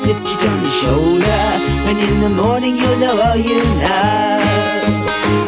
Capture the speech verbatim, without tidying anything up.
sit you on your shoulder, and in the morning you'll know all you know.